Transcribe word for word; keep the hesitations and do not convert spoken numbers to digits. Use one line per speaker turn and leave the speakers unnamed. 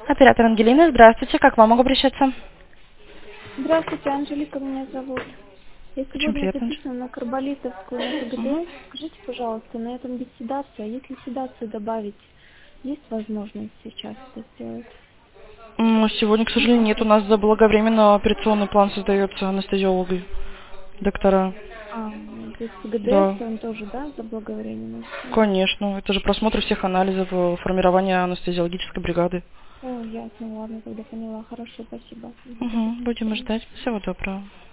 Оператор Ангелина, здравствуйте. Как к вам могу обращаться?
Здравствуйте, Анжелика меня зовут. Я
Очень
сегодня
приятно.
записана на Карболитовскую, на КГД. Скажите, пожалуйста, на этом без седации, а если седацию добавить, есть возможность сейчас это сделать?
М, Сегодня, к сожалению, нет. У нас заблаговременно операционный план создается анестезиологой, доктора.
А, то есть КГДС,
Да,
он тоже, да, заблаговременно все?
конечно. Это же просмотр всех анализов, э, формирование анестезиологической бригады.
О, ясно, ладно, тогда поняла. Хорошо, спасибо. Мгм, до
Угу, будем
свидания.
ждать. Всего доброго.